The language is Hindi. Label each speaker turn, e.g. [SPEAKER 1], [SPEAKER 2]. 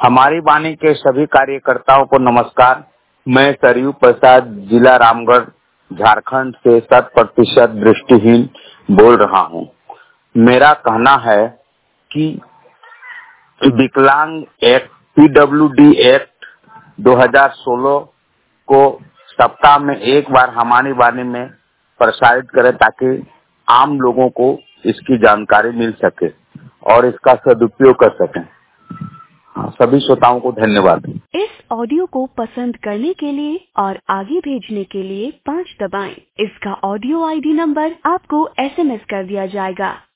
[SPEAKER 1] हमारी वाणी के सभी कार्यकर्ताओं को नमस्कार। मैं सरयू प्रसाद, जिला रामगढ़, झारखंड से 100% दृष्टिहीन बोल रहा हूँ। मेरा कहना है कि विकलांग एक्ट, PWD एक्ट 2016 को सप्ताह में एक बार हमारी वाणी में प्रसारित करें ताकि आम लोगों को इसकी जानकारी मिल सके और इसका सदुपयोग कर सकें। सभी श्रोताओं को धन्यवाद।
[SPEAKER 2] इस ऑडियो को पसंद करने के लिए और आगे भेजने के लिए 5 दबाएं। इसका ऑडियो ID नंबर आपको SMS कर दिया जाएगा।